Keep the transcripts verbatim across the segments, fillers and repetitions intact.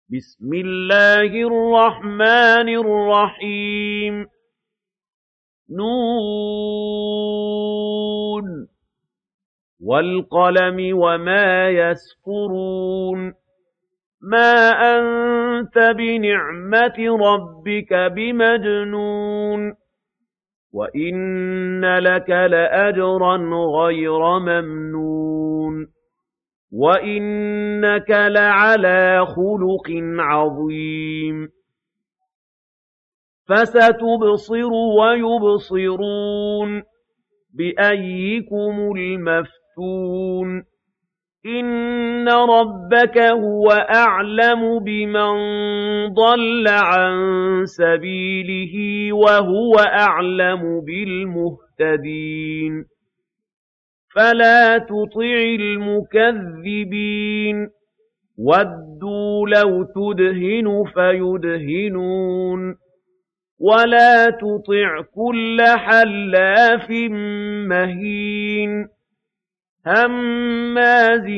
بسم الله الرحمن الرحيم نون والقلم وما يسطرون ما أنت بنعمة ربك بمجنون وإن لك لأجرا غير ممنون وَإِنَّكَ لَعَلَىٰ خُلُقٍ عَظِيمٍ فَسَتُبْصِرُ وَيُبْصِرُونَ بِأَييِّكُمُ الْمَفْتُونُ إِنَّ رَبَّكَ هُوَ أَعْلَمُ بِمَن ضَلَّ عَن سَبِيلِهِ وَهُوَ أَعْلَمُ بِالْمُهْتَدِينَ فَلَا تُطِعِ الْمُكَذِّبِينَ وَدُّوا لَوْ تُدْهِنُ فَيُدْهِنُونَ وَلَا تُطِعْ كُلَّ حَلَّافٍ مَّهِينٍ هَمَّازٍ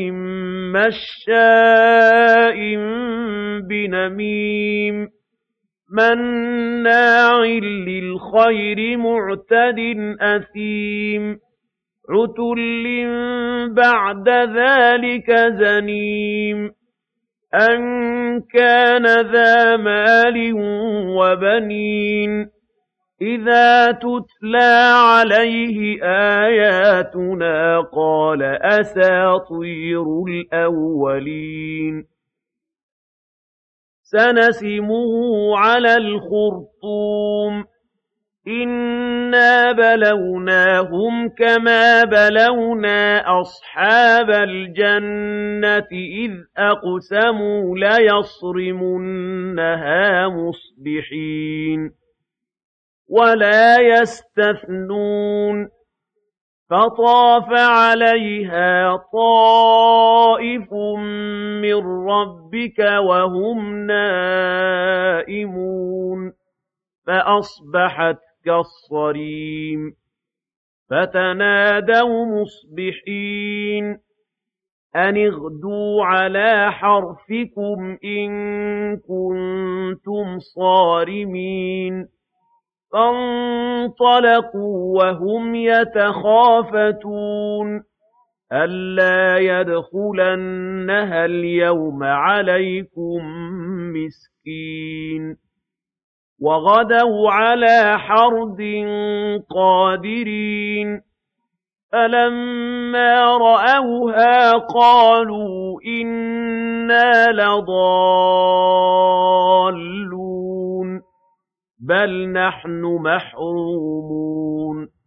مَّشَّاءٍ بِنَمِيمٍ مَّنَّاعٍ لِّلْخَيْرِ مُعْتَدٍ أَثِيمٍ عُتُلٍّ بَعْدَ ذَٰلِكَ زَنِيمٍ أَن كَانَ ذَا مَالٍ وَبَنِينَ إِذَا تُتْلَىٰ عَلَيْهِ آيَاتُنَا قَالَ أَسَاطِيرُ الْأَوَّلِينَ سَنَسِمُهُ عَلَى الْخُرْطُومِ إِنَّا بَلَوْنَاهُمْ كَمَا بَلَوْنَا أَصْحَابَ الْجَنَّةِ إِذْ أَقْسَمُوا لَيَصْرِمُنَّهَا مُصْبِحِينَ وَلَا يَسْتَثْنُونَ فَطَافَ عَلَيْهَا طَائِفٌ مِّن رَّبِّكَ وَهُمْ نَائِمُونَ فَأَصْبَحَتْ كَالصَّرِيمِ فَتَنَادَوْا مُصْبِحِينَ أَنِ اغْدُوا عَلَىٰ حَرْثِكُمْ إِن كُنتُمْ صَارِمِينَ فَانطَلَقُوا وَهُمْ يَتَخَافَتُونَ أَلَّا يَدْخُلَنَّهَا الْيَوْمَ عَلَيْكُم مِّسْكِينٌ وَغَدَوْا عَلَىٰ حَرْدٍ قَادِرِينَ فَلَمَّا رَأَوْهَا قَالُوا إِنَّا لَضَالُّونَ بَلْ نَحْنُ مَحْرُومُونَ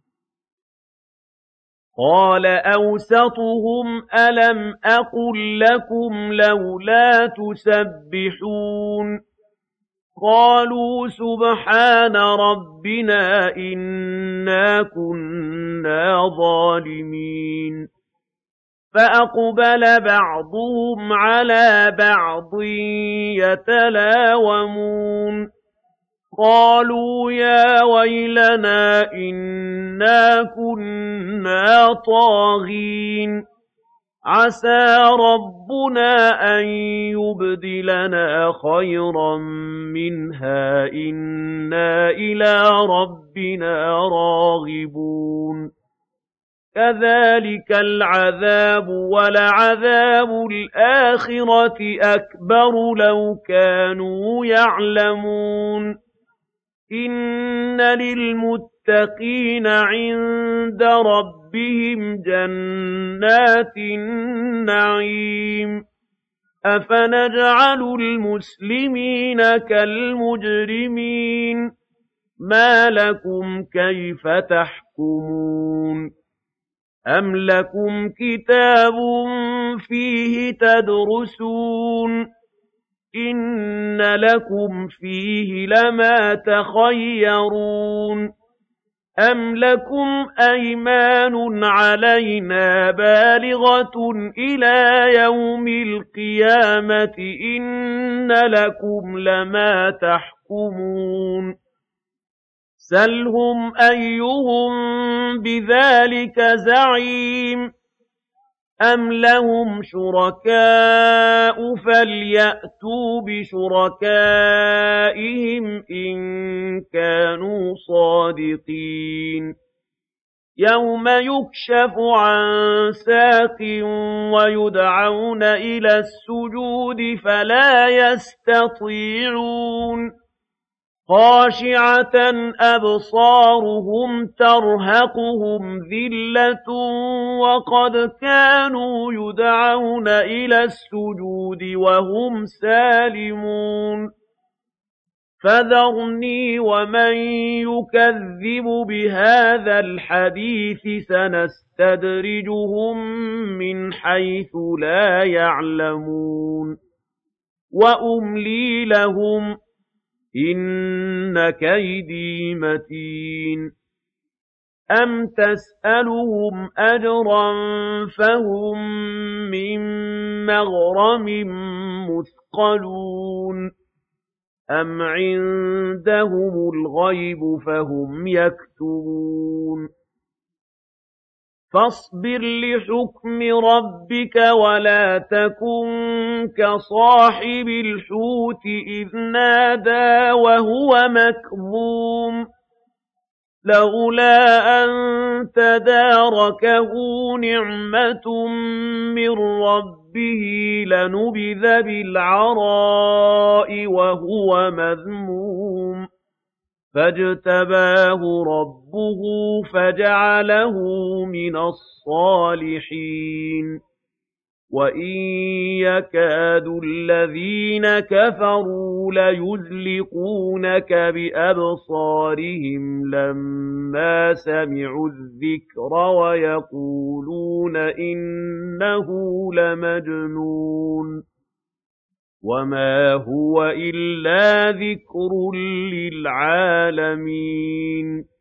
قَالَ أَوْسَطُهُمْ أَلَمْ أَقُل لَّكُمْ لَوْلَا تُسَبِّحُونَ قَالُوا سُبْحَانَ رَبِّنَا إِنَّا كُنَّا ظَالِمِينَ فَأَقْبَلَ بَعْضُهُمْ عَلَىٰ بَعْضٍ يَتَلَاوَمُونَ قَالُوا يَا وَيْلَنَا إِنَّا كُنَّا طَاغِينَ عَسَىٰ رَبُّنَا أَن يُبْدِلَنَا خَيْرًا مِّنْهَا إِنَّا إِلَىٰ رَبِّنَا راغبون كَذَٰلِكَ الْعَذَابُ وَلَعَذَابُ الْآخِرَةِ أَكْبَرُ لَوْ كَانُوا يَعْلَمُونَ إِنَّ لِلْمُتَّقِينَ عِندَ رَبِّهِمْ جَنَّاتِ النَّعِيمِ أَفَنَجْعَلُ الْمُسْلِمِينَ كَالْمُجْرِمِينَ مَا لَكُمْ كَيْفَ تَحْكُمُونَ أَمْ لَكُمْ كِتَابٌ فِيهِ تَدْرُسُونَ إِنَّ لَكُمْ فِيهِ لَمَا تَخَيَّرُونَ أَمْ لَكُمْ أَيْمَانٌ عَلَيْنَا بَالِغَةٌ إِلَىٰ يَوْمِ الْقِيَامَةِ إِنَّ لَكُمْ لَمَا تَحْكُمُونَ سَلْهُمْ أَيُّهُم بِذَٰلِكَ زَعِيمٌ أَمْ لَهُمْ شُرَكَاءُ فَلْيَأْتُوا بِشُرَكَائِهِمْ إِن كَانُوا صَادِقِينَ يَوْمَ يُكْشَفُ عَن سَاقٍ وَيُدْعَوْنَ إِلَى السُّجُودِ فَلَا يَسْتَطِيعُونَ خَاشِعَةً أَبْصَارُهُمْ تَرْهَقُهُمْ ذِلَّةٌ وَقَدْ كَانُوا يُدْعَوْنَ إِلَى السُّجُودِ وَهُمْ سَالِمُونَ فَذَرْنِي وَمَن يُكَذِّبُ بِهَٰذَا الْحَدِيثِ سَنَسْتَدْرِجُهُم مِّنْ حَيْثُ لَا يَعْلَمُونَ وَأُمْلِي لَهُمْ ۚ إِنَّ كَيْدِي مَتِينٌ أَمْ تَسْأَلُهُمْ أَجْرًا فَهُم مِّن مَّغْرَمٍ مُّثْقَلُونَ أَمْ عِندَهُمُ الْغَيْبُ فَهُمْ يَكْتُبُونَ فَاصْبِرْ لِحُكْمِ رَبِّكَ وَلَا تَكُن كَصَاحِبِ الْحُوتِ إِذْ نَادَىٰ وَهُوَ مَكْظُومٌ لَّوْلَا أَن تَدَارَكَهُ نِعْمَةٌ مِّن رَّبِّهِ لَنُبِذَ بِالْعَرَاءِ وَهُوَ مَذْمُومٌ فَاجْتَبَاهُ رَبُّهُ فَجَعَلَهُ مِنَ الصَّالِحِينَ وَإِن يَكَادُ الَّذِينَ كَفَرُوا لَيُزْلِقُونَكَ بِأَبْصَارِهِمْ لَمَّا سَمِعُوا الذِّكْرَ وَيَقُولُونَ إِنَّهُ لَمَجْنُونٌ وَمَا هُوَ إِلَّا ذِكْرٌ لِّلْعَالَمِينَ